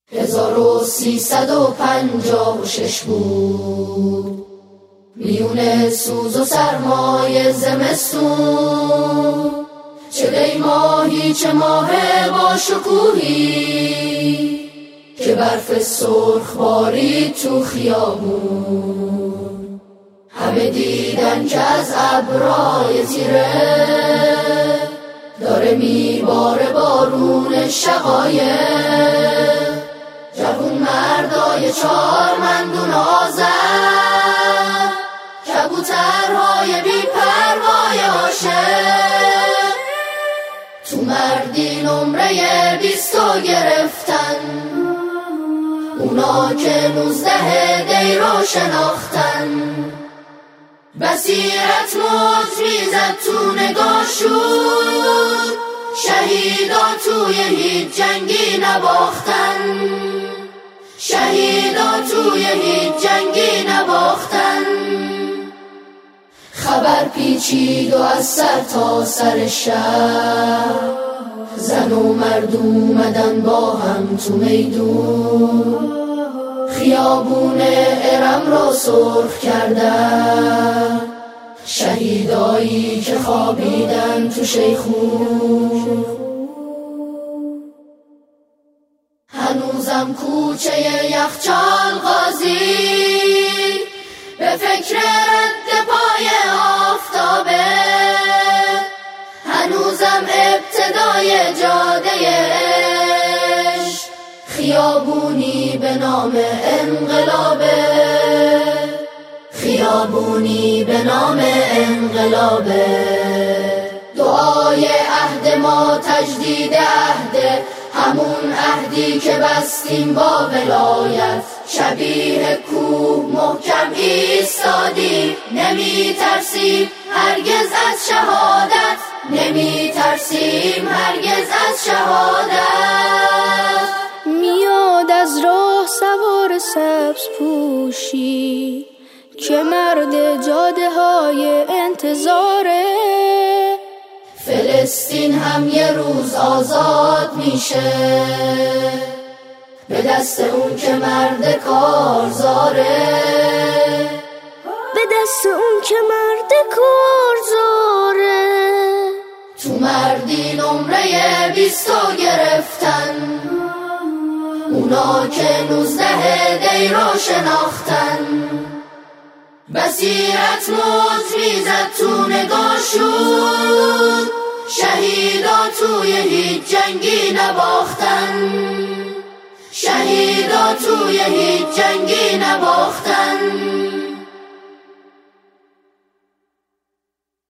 1356 بود میون سوز و سرمای زمستون، چه دی ماهی چه ماه با شکوهی که برف سرخ بارید تو خیابون. همه دیدن که از ابرای تیره داره میباره بارون شقایق. جوون مردای چارمندون آزد، کبوترهای بی پروای عاشق، تو مردی نمره 20 گرفتن. اونا که 19 دی رو شناختن، بصیرت موج میزد تو نگاهشون، شهیدا توی هیچ جنگی نباختن، شهیدا توی هیچ جنگی نباختن. خبر پیچید و از سر تا سر شهر، زن و مرد اومدن با هم تو میدون، خیابون ارم رو سرخ کردن. شهیدایی که خوابیدن تو شیخون، هنوزم کوچه یخچال غازی به فکر رد پای آفتابه، هنوزم ابتدای جاده عشق، خیابونی به نام انقلابه، خیابونی به نام انقلابه. دعای عهد ما تجدید عهد، همون عهدی که بستیم با ولایت. شبیه کوه محکم ایستادیم، نمی ترسیم هرگز از شهادت، نمی ترسیم هرگز از شهادت. میاد از راه سوار سبز پوشی که مرد جاده های انتظاره. فلسطین هم یه روز آزاد میشه، به دست اون که مرد کارزاره، به دست اون که مرد کارزاره. تو مردی نمره 20 گرفتن، اونا که 19 دی رو شناختن، بصیرت موج میزد تو نگاهشون، شهیدا توی هیچ جنگی نباختن، شهیدا توی هیچ جنگی